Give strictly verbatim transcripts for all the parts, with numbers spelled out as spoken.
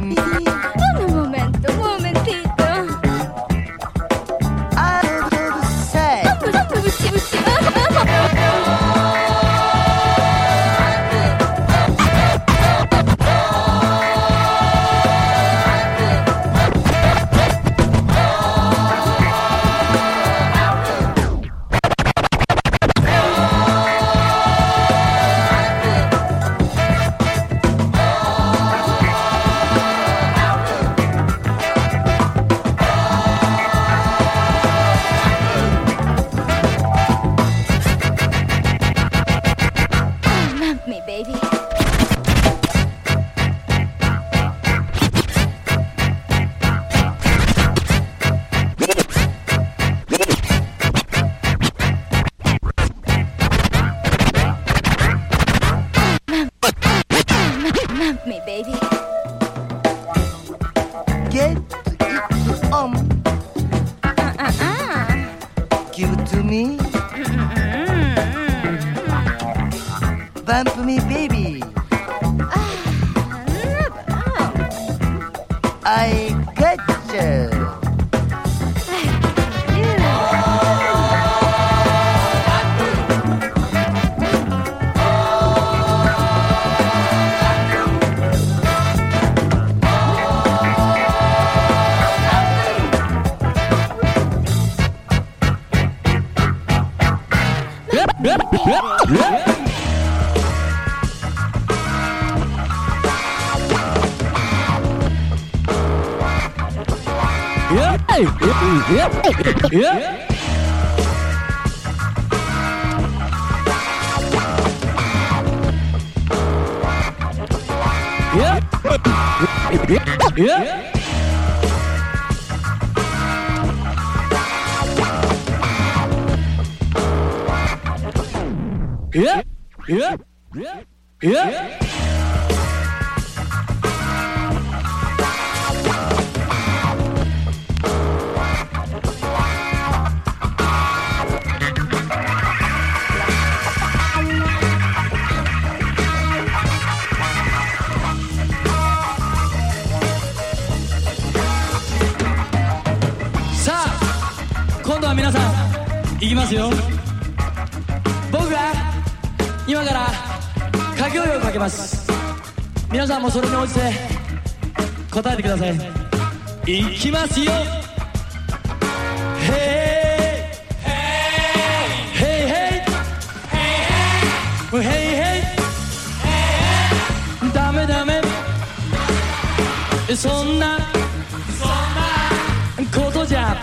Un momento, un momentito. I will say. Me, baby. Me, baby. Get it on. Uh-uh-uh. Give it to me. Bump me, baby. I gotcha. Yeah, yeah, yeah, yeah. さあ今度は皆さんいきますよ。僕が今から掛け声をかけます。皆さんもそれに応じて答えてください。いきますよ。ヘイヘイヘイヘイヘイダメダメそんなことじゃ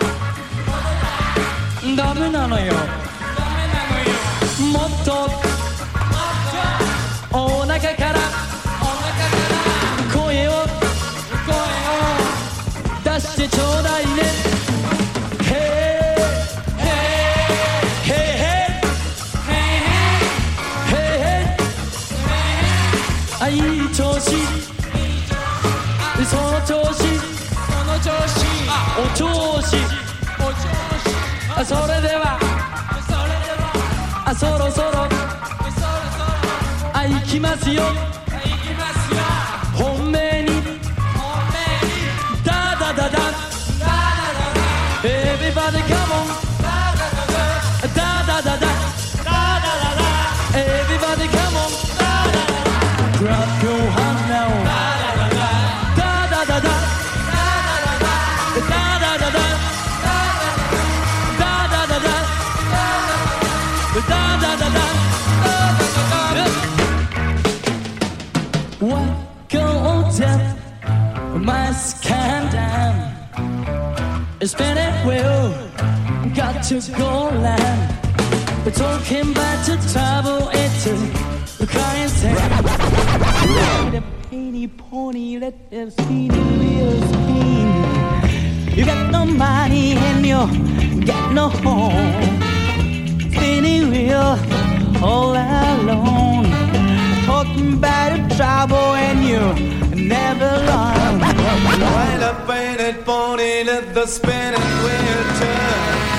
ダメなのよ。もっとお腹から声を出してちょうだいね。ヘイヘイヘイヘイあ、いい調子その調子お調子それではあそろそろあ行きますよ。本命にダダダダ Everybody come on ダダダダ Everybody come on Grab your hand now ダダダダダダダダダダダダダダ What goes up must come down. Spinning wheel got to go land. We're talking about to travel into the crying town. The penny pony, let the speedy wheel spin. You got no money and you got no home. Spinning wheel all alone. Talking about the trouble and you never learn. Wind up, painted pony, let the spinning wheel turn.